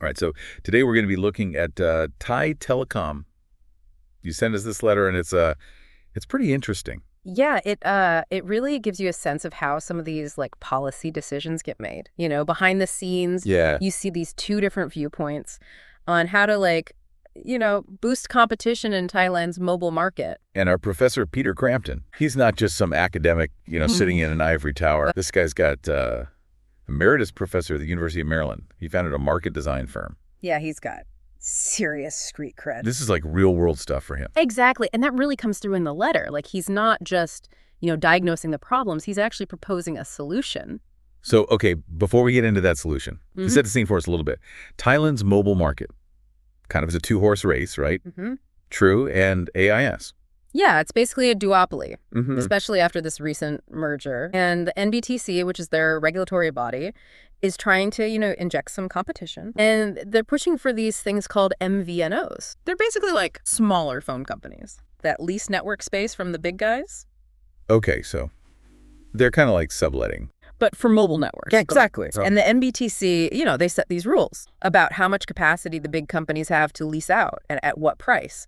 All right, so today we're going to be looking at Thai Telecom. You sent us this letter, and it's pretty interesting. Yeah, it really gives you a sense of how some of these like policy decisions get made. You know, behind the scenes, Yeah. you see these two different viewpoints on how to boost competition in Thailand's mobile market. And our professor, Peter Crampton, he's not just some academic, sitting in an ivory tower. This guy's got emeritus professor at the University of Maryland. He founded a market design firm. Yeah, he's got serious street cred. This is like real world stuff for him. Exactly. And that really comes through in the letter. Like he's not just, diagnosing the problems. He's actually proposing a solution. So, okay, before we get into that solution, to set the scene for us a little bit, Thailand's mobile market kind of is a two-horse race, right? True and AIS. Yeah, it's basically a duopoly, especially after this recent merger. And the NBTC, which is their regulatory body, is trying to, inject some competition. And they're pushing for these things called MVNOs. They're basically like smaller phone companies that lease network space from the big guys. Okay, so they're kind of like subletting. But for mobile networks. Yeah, exactly. And the NBTC, they set these rules about how much capacity the big companies have to lease out and at what price.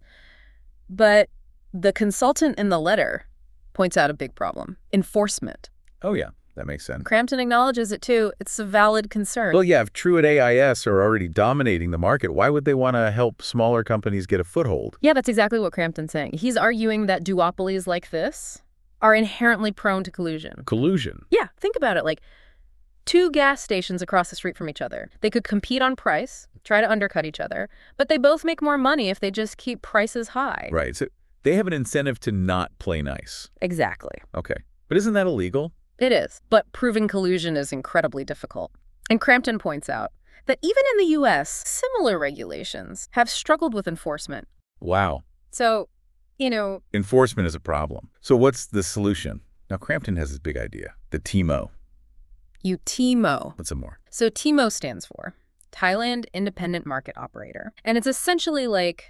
But the consultant in the letter points out a big problem: enforcement. Oh, yeah, that makes sense. Crampton acknowledges it, too. It's a valid concern. Well, yeah, if True and AIS are already dominating the market, why would they want to help smaller companies get a foothold? Yeah, that's exactly what Crampton's saying. He's arguing that duopolies like this are inherently prone to collusion. Collusion? Yeah, think about it. Like, two gas stations across the street from each other. They could compete on price, try to undercut each other, but they both make more money if they just keep prices high. Right, so they have an incentive to not play nice. Exactly. Okay, but isn't that illegal? It is, but proving collusion is incredibly difficult. And Crampton points out that even in the U.S., similar regulations have struggled with enforcement. Wow. So, enforcement is a problem. So what's the solution? Now, Crampton has this big idea, the TIMO. TIMO. What's some more? So TIMO stands for Thailand Independent Market Operator. And it's essentially like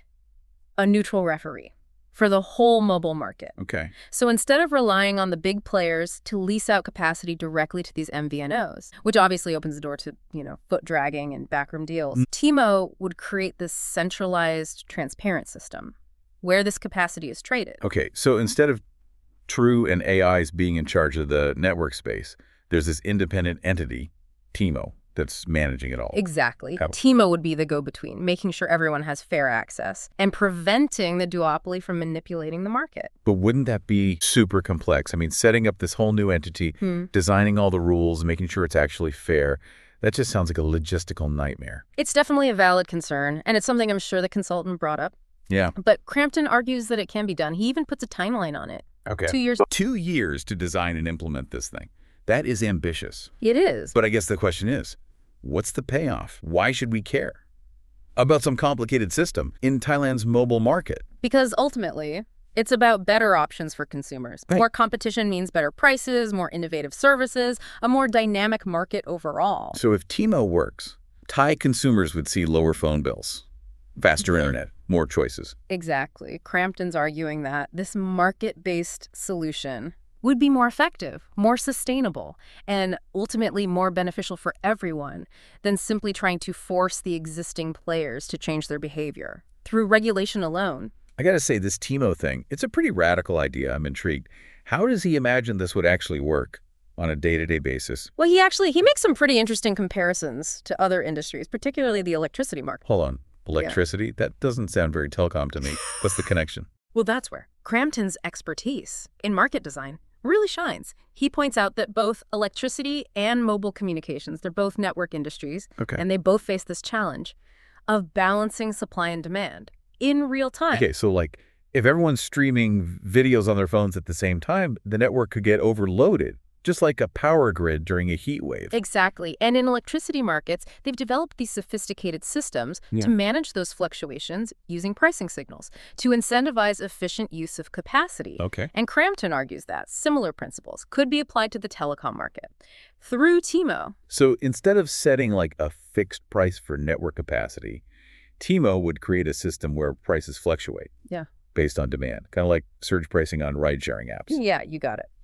a neutral referee for the whole mobile market. Okay. So instead of relying on the big players to lease out capacity directly to these MVNOs, which obviously opens the door to, foot dragging and backroom deals, TIMO would create this centralized, transparent system where this capacity is traded. Okay, so instead of True and AIs being in charge of the network space, there's this independent entity, TIMO, that's managing it all. Exactly. TIMO would be the go-between, making sure everyone has fair access and preventing the duopoly from manipulating the market. But wouldn't that be super complex? I mean, setting up this whole new entity, designing all the rules, making sure it's actually fair, that just sounds like a logistical nightmare. It's definitely a valid concern, and it's something I'm sure the consultant brought up. Yeah. But Crampton argues that it can be done. He even puts a timeline on it. Okay. 2 years. 2 years to design and implement this thing. That is ambitious. It is. But I guess the question is, what's the payoff? Why should we care about some complicated system in Thailand's mobile market? Because ultimately, it's about better options for consumers. Right. More competition means better prices, more innovative services, a more dynamic market overall. So if TIMO works, Thai consumers would see lower phone bills, faster internet, more choices. Exactly. Crampton's arguing that this market-based solution would be more effective, more sustainable, and ultimately more beneficial for everyone than simply trying to force the existing players to change their behavior through regulation alone. I gotta say, this TIMO thing, it's a pretty radical idea. I'm intrigued. How does he imagine this would actually work on a day-to-day basis? Well, he makes some pretty interesting comparisons to other industries, particularly the electricity market. Hold on. Electricity? Yeah. That doesn't sound very telecom to me. What's the connection? Well, that's where Crampton's expertise in market design really shines. He points out that both electricity and mobile communications, they're both network industries, and they both face this challenge of balancing supply and demand in real time. Okay, so like if everyone's streaming videos on their phones at the same time, the network could get overloaded, just like a power grid during a heat wave. Exactly. And in electricity markets, they've developed these sophisticated systems to manage those fluctuations using pricing signals to incentivize efficient use of capacity. Okay. And Crampton argues that similar principles could be applied to the telecom market through TIMO. So instead of setting like a fixed price for network capacity, TIMO would create a system where prices fluctuate. Yeah. Based on demand, kind of like surge pricing on ride-sharing apps. Yeah, you got it.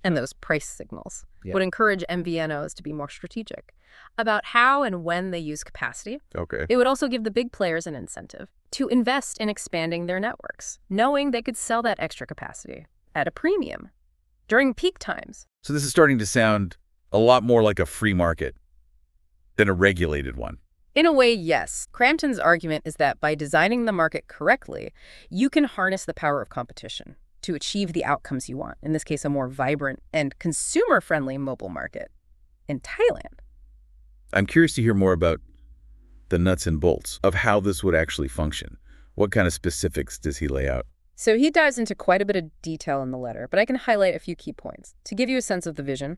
and those price signals Yeah. would encourage MVNOs to be more strategic about how and when they use capacity. Okay. It would also give the big players an incentive to invest in expanding their networks, knowing they could sell that extra capacity at a premium during peak times. So this is starting to sound a lot more like a free market than a regulated one. In a way, yes. Crampton's argument is that by designing the market correctly, you can harness the power of competition to achieve the outcomes you want, in this case, a more vibrant and consumer-friendly mobile market in Thailand. I'm curious to hear more about the nuts and bolts of how this would actually function. What kind of specifics does he lay out? So he dives into quite a bit of detail in the letter, but I can highlight a few key points to give you a sense of the vision.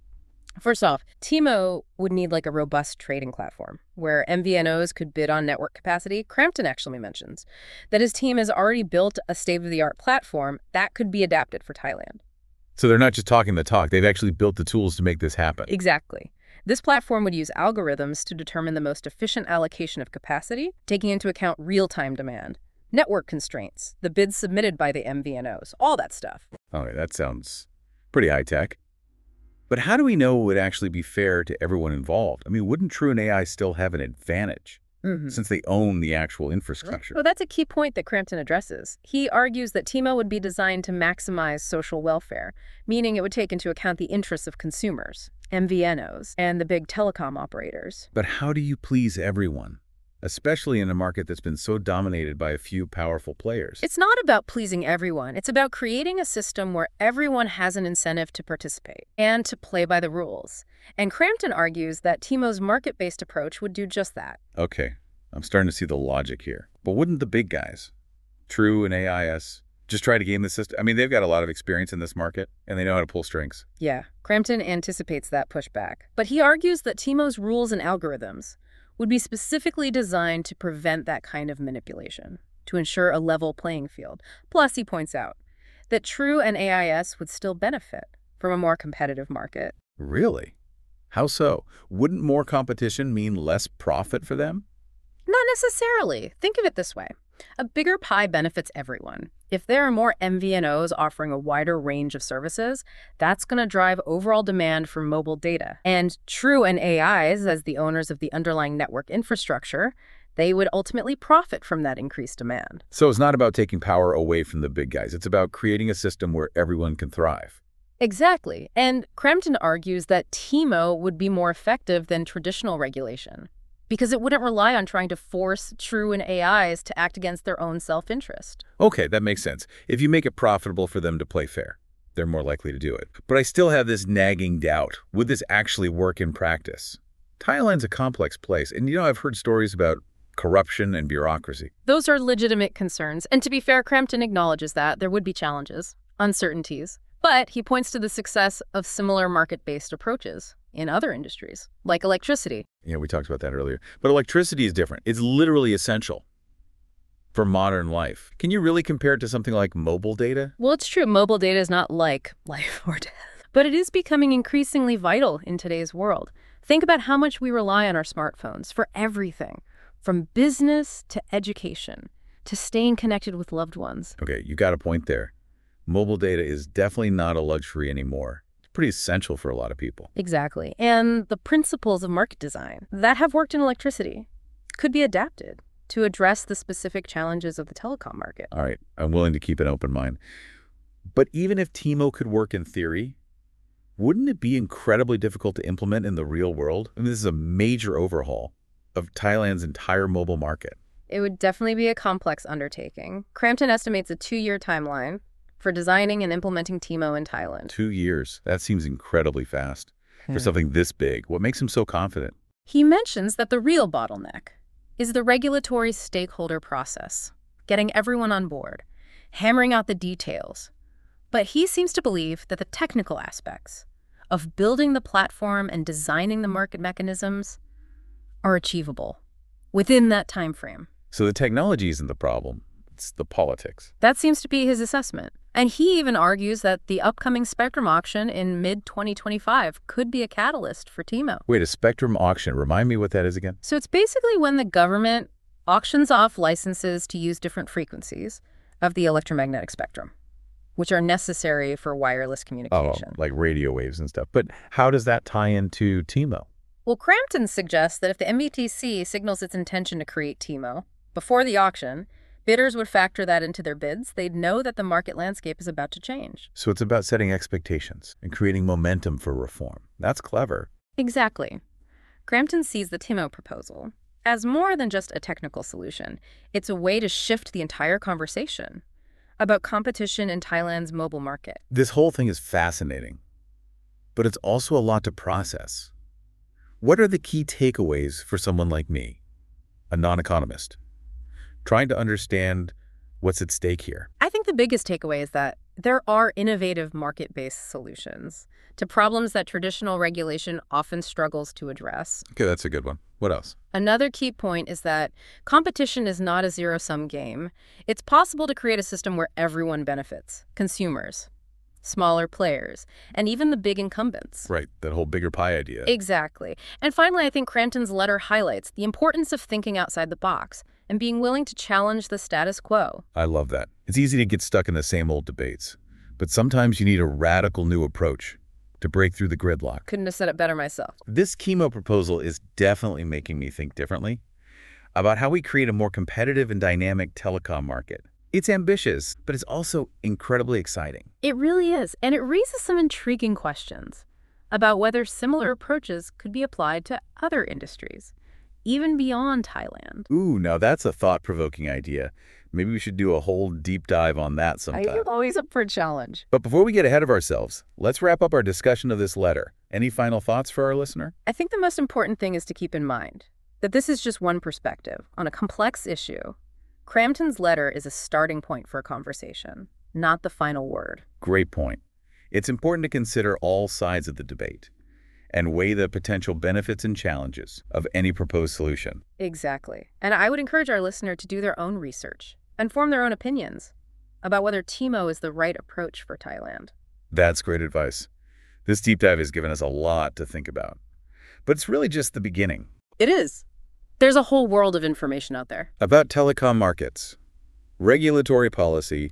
First off, T-Mo would need like a robust trading platform where MVNOs could bid on network capacity. Crampton actually mentions that his team has already built a state-of-the-art platform that could be adapted for Thailand. So they're not just talking the talk, they've actually built the tools to make this happen. Exactly. This platform would use algorithms to determine the most efficient allocation of capacity, taking into account real-time demand, network constraints, the bids submitted by the MVNOs, all that stuff. Okay, that sounds pretty high-tech. But how do we know it would actually be fair to everyone involved? I mean, wouldn't True and AI still have an advantage since they own the actual infrastructure? Well, that's a key point that Crampton addresses. He argues that T-Mo would be designed to maximize social welfare, meaning it would take into account the interests of consumers, MVNOs, and the big telecom operators. But how do you please everyone, especially in a market that's been so dominated by a few powerful players? It's not about pleasing everyone. It's about creating a system where everyone has an incentive to participate and to play by the rules. And Crampton argues that T-Mo's market-based approach would do just that. Okay, I'm starting to see the logic here. But wouldn't the big guys, True and AIS, just try to game the system? I mean, they've got a lot of experience in this market, and they know how to pull strings. Yeah, Crampton anticipates that pushback. But he argues that T-Mo's rules and algorithms would be specifically designed to prevent that kind of manipulation, to ensure a level playing field. Plus, he points out that True and AIS would still benefit from a more competitive market. Really? How so? Wouldn't more competition mean less profit for them? Not necessarily. Think of it this way. A bigger pie benefits everyone. If there are more MVNOs offering a wider range of services, that's going to drive overall demand for mobile data. And True and AIs, as the owners of the underlying network infrastructure, they would ultimately profit from that increased demand. So it's not about taking power away from the big guys. It's about creating a system where everyone can thrive. Exactly. And Crampton argues that T-Mo would be more effective than traditional regulation because it wouldn't rely on trying to force True and AIs to act against their own self-interest. Okay, that makes sense. If you make it profitable for them to play fair, they're more likely to do it. But I still have this nagging doubt. Would this actually work in practice? Thailand's a complex place, and I've heard stories about corruption and bureaucracy. Those are legitimate concerns, and to be fair, Crampton acknowledges that there would be challenges, uncertainties, but he points to the success of similar market-based approaches in other industries, like electricity. Yeah, we talked about that earlier. But electricity is different. It's literally essential for modern life. Can you really compare it to something like mobile data? Well, it's true. Mobile data is not like life or death, but it is becoming increasingly vital in today's world. Think about how much we rely on our smartphones for everything, from business to education to staying connected with loved ones. Okay, you got a point there. Mobile data is definitely not a luxury anymore. It's pretty essential for a lot of people. Exactly. And the principles of market design that have worked in electricity could be adapted to address the specific challenges of the telecom market. All right, I'm willing to keep an open mind. But even if T-Mo could work in theory, wouldn't it be incredibly difficult to implement in the real world? I mean, this is a major overhaul of Thailand's entire mobile market. It would definitely be a complex undertaking. Crampton estimates a 2-year timeline for designing and implementing T-Mo in Thailand. 2 years. That seems incredibly fast for something this big. What makes him so confident? He mentions that the real bottleneck is the regulatory stakeholder process, getting everyone on board, hammering out the details. But he seems to believe that the technical aspects of building the platform and designing the market mechanisms are achievable within that time frame. So the technology isn't the problem. It's the politics. That seems to be his assessment. And he even argues that the upcoming spectrum auction in mid-2025 could be a catalyst for T-Mo. Wait, a spectrum auction. Remind me what that is again? So it's basically when the government auctions off licenses to use different frequencies of the electromagnetic spectrum. which are necessary for wireless Oh, communication. like radio waves and stuff. But how does that tie into TiMo? Well, Crampton suggests that if the MVTC signals its intention to create TiMo before the auction, bidders would factor that into their bids. They'd know that the market landscape is about to change. So it's about setting expectations and creating momentum for reform. That's clever. Exactly. Crampton sees the TiMo proposal as more than just a technical solution. It's a way to shift the entire conversation about competition in Thailand's mobile market. This whole thing is fascinating, but it's also a lot to process. What are the key takeaways for someone like me, a non-economist, trying to understand what's at stake here? I think the biggest takeaway is that there are innovative market-based solutions to problems that traditional regulation often struggles to address. Okay, that's a good one. What else? Another key point is that competition is not a zero-sum game. It's possible to create a system where everyone benefits: consumers, smaller players, and even the big incumbents. Right, that whole bigger pie idea. Exactly. And finally, I think Crampton's letter highlights the importance of thinking outside the box and being willing to challenge the status quo. I love that. It's easy to get stuck in the same old debates, but sometimes you need a radical new approach to break through the gridlock. Couldn't have said it better myself. This TiMo proposal is definitely making me think differently about how we create a more competitive and dynamic telecom market. It's ambitious, but it's also incredibly exciting. It really is, and it raises some intriguing questions about whether similar approaches could be applied to other industries, even beyond Thailand. Ooh, now that's a thought-provoking idea. Maybe we should do a whole deep dive on that sometime. I'm always up for a challenge. But before we get ahead of ourselves, let's wrap up our discussion of this letter. Any final thoughts for our listener? I think the most important thing is to keep in mind that this is just one perspective on a complex issue. Crampton's letter is a starting point for a conversation, not the final word. Great point. It's important to consider all sides of the debate and weigh the potential benefits and challenges of any proposed solution. Exactly. And I would encourage our listener to do their own research and form their own opinions about whether TiMo is the right approach for Thailand. That's great advice. This deep dive has given us a lot to think about. But it's really just the beginning. It is. There's a whole world of information out there. About telecom markets, regulatory policy,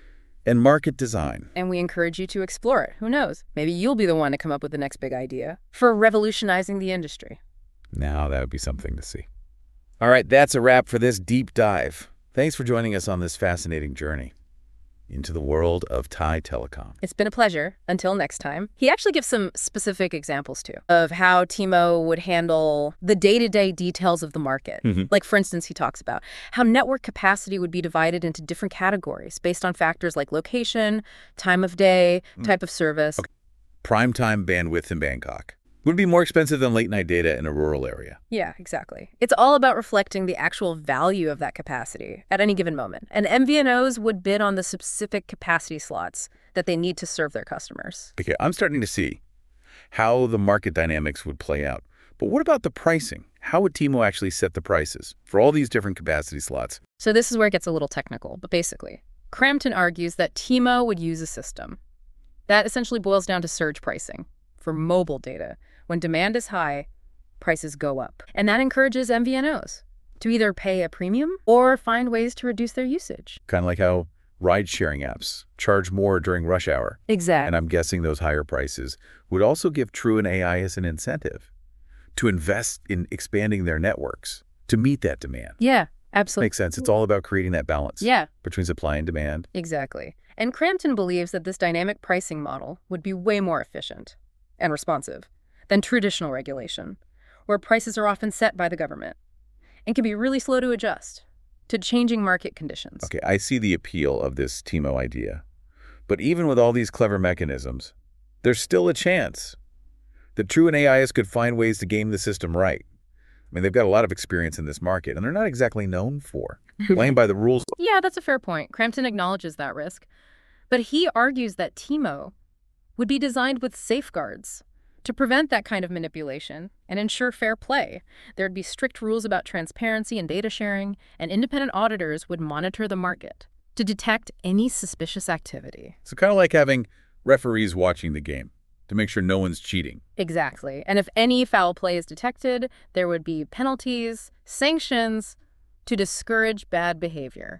and market design. And we encourage you to explore it. Who knows? Maybe you'll be the one to come up with the next big idea for revolutionizing the industry. Now that would be something to see. All right, that's a wrap for this deep dive. Thanks for joining us on this fascinating journey into the world of Thai telecom. It's been a pleasure. Until next time. He actually gives some specific examples, too, of how TiMo would handle the day-to-day details of the market. Like, for instance, he talks about how network capacity would be divided into different categories based on factors like location, time of day, type of service. Okay. Primetime bandwidth in Bangkok would be more expensive than late-night data in a rural area. Yeah, exactly. It's all about reflecting the actual value of that capacity at any given moment. And MVNOs would bid on the specific capacity slots that they need to serve their customers. Okay, I'm starting to see how the market dynamics would play out. But what about the pricing? How would TiMo actually set the prices for all these different capacity slots? So this is where it gets a little technical, but basically, Crampton argues that TiMo would use a system that essentially boils down to surge pricing for mobile data. When demand is high, prices go up. And that encourages MVNOs to either pay a premium or find ways to reduce their usage. Kind of like how ride-sharing apps charge more during rush hour. Exactly. And I'm guessing those higher prices would also give True and AI as an incentive to invest in expanding their networks to meet that demand. Yeah, absolutely. Makes sense. It's all about creating that balance between supply and demand. Exactly. And Crampton believes that this dynamic pricing model would be way more efficient and responsive than traditional regulation, where prices are often set by the government and can be really slow to adjust to changing market conditions. Okay, I see the appeal of this TiMo idea. But even with all these clever mechanisms, there's still a chance that True and AIS could find ways to game the system right. I mean, they've got a lot of experience in this market, and they're not exactly known for playing by the rules. Yeah, that's a fair point. Crampton acknowledges that risk. But he argues that TiMo would be designed with safeguards to prevent that kind of manipulation and ensure fair play. There'd be strict rules about transparency and data sharing, and independent auditors would monitor the market to detect any suspicious activity. So kind of like having referees watching the game to make sure no one's cheating. Exactly. And if any foul play is detected, there would be penalties, sanctions to discourage bad behavior. Okay.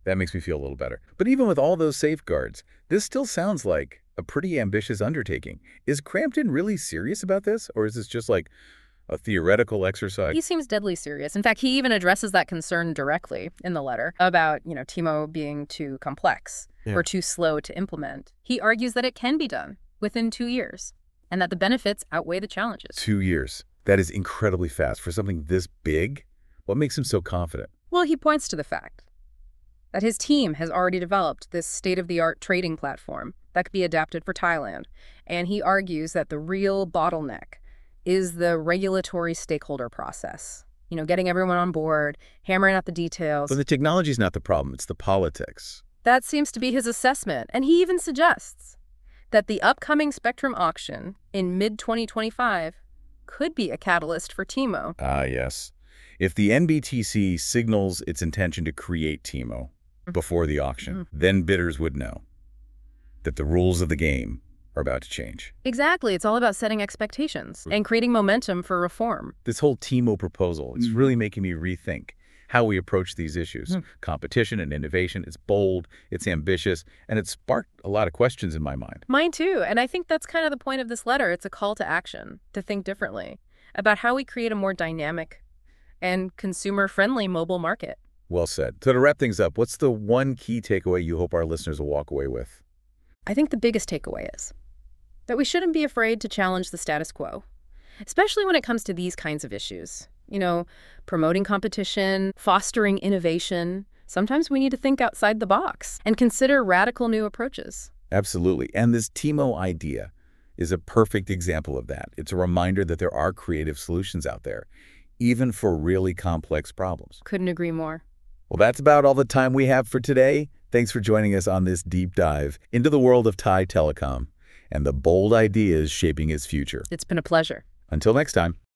That makes me feel a little better. But even with all those safeguards, this still sounds like a pretty ambitious undertaking. Is Crampton really serious about this, or is this just like a theoretical exercise? He seems deadly serious. In fact, he even addresses that concern directly in the letter about, Teemo being too complex or too slow to implement. He argues that it can be done within 2 years and that the benefits outweigh the challenges. 2 years. That is incredibly fast for something this big. What makes him so confident? Well, he points to the fact that his team has already developed this state-of-the-art trading platform that could be adapted for Thailand. And he argues that the real bottleneck is the regulatory stakeholder process. Getting everyone on board, hammering out the details. But the technology's not the problem, it's the politics. That seems to be his assessment. And he even suggests that the upcoming spectrum auction in mid-2025 could be a catalyst for Teemo. Ah, yes. If the NBTC signals its intention to create Teemo before the auction, then bidders would know that the rules of the game are about to change. Exactly. It's all about setting expectations and creating momentum for reform. This whole Teemo proposal is really making me rethink how we approach these issues. Competition and innovation, it's bold, it's ambitious, and it sparked a lot of questions in my mind. Mine too. And I think that's kind of the point of this letter. It's a call to action, to think differently about how we create a more dynamic and consumer-friendly mobile market. Well said. So to wrap things up, what's the one key takeaway you hope our listeners will walk away with? I think the biggest takeaway is that we shouldn't be afraid to challenge the status quo, especially when it comes to these kinds of issues. Promoting competition, fostering innovation. Sometimes we need to think outside the box and consider radical new approaches. Absolutely. And this Teemo idea is a perfect example of that. It's a reminder that there are creative solutions out there, even for really complex problems. Couldn't agree more. Well, that's about all the time we have for today. Thanks for joining us on this deep dive into the world of Thai telecom and the bold ideas shaping its future. It's been a pleasure. Until next time.